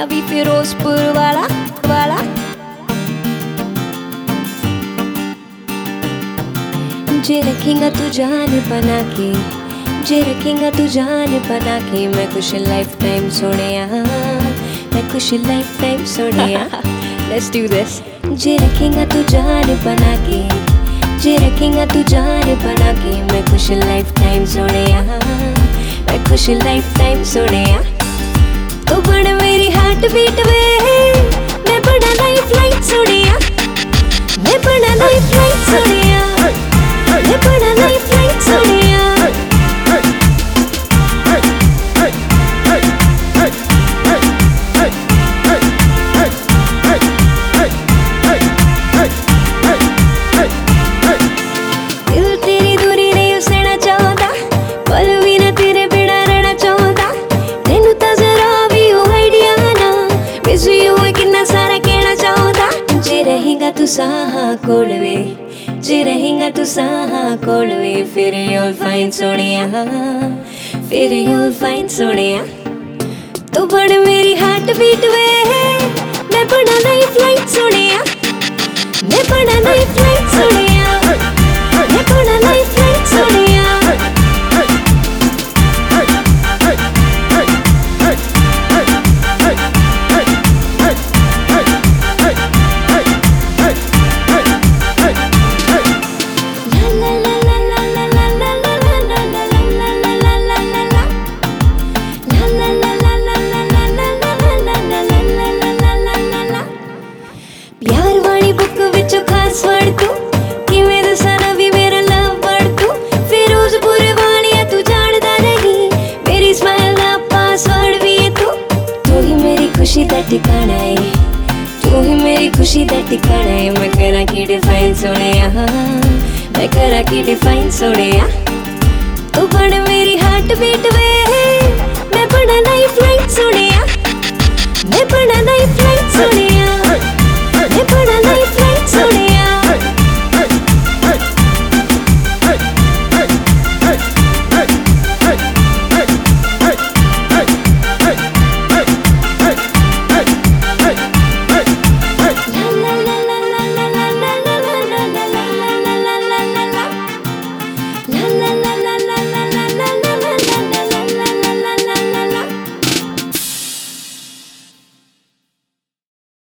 नवी फिरोजपुर वाला वाला। जे रखेगा तू जान बना के, जे रखेगा तू जान बना के, मैं खुश लाइफ टाइम सोनिया, मैं खुश life time Sonia. Let's do this। जे रखेगा तू जान बना के, जे रखेगा तू जान बना के, मैं खुश लाइफ टाइम सोनिया, मैं खुश लाइफ टाइम सोनिया। तो बड़ मेरी हार्ट बीट वे, मैं बड़ा लाइफ लाइट सोनिया, मैं बड़ा लाइफ लाइट सोनिया, मैं बड़ा लाइफ लाइट सोनिया। दिल तेरी दूरी नहीं उसना चाहता, पल भी ना तेरे बिना रहना चाहता। तेनू तो जरा भी हो आइडिया ना, मिस यू कितना सारा कहना चाहता। जे रहेगा तू साहा कोल वे, जे रहेगा तू साहा कोल वे, फिर you'll find सोनिया, फिर you'll find सोनिया। तो बड़ मेरी हार्ट बीट वे, मैं बड़ा लाइफ लाइट सोनिया, मैं बड़ा लाइफ लाइट सोनिया, मैं बड़ा लाइफ लाइट सोनिया। प्यार वाली बुक विच खास वर्ड तू, किवें दसां नवी मेरा लव वर्ड तू। फिरोजपुर वालिया तू जानदा नहीं, मेरी स्माइल दा पासवर्ड भी है तू। तू ही मेरी खुशी दा ठिकाना है, तू ही मेरी खुशी दा ठिकाना है। मैं करा की डिफाइन सोनिया, मैं करा की डिफाइन सोनिया। तू बड़ मेरी हार्ट बीट वे, मैं बड़ा लाइफ लाइट सोनिया, मैं बड़ा लाइफ लाइट सोनिया, मैं बड़ा लाइफ लाइट सोनिया।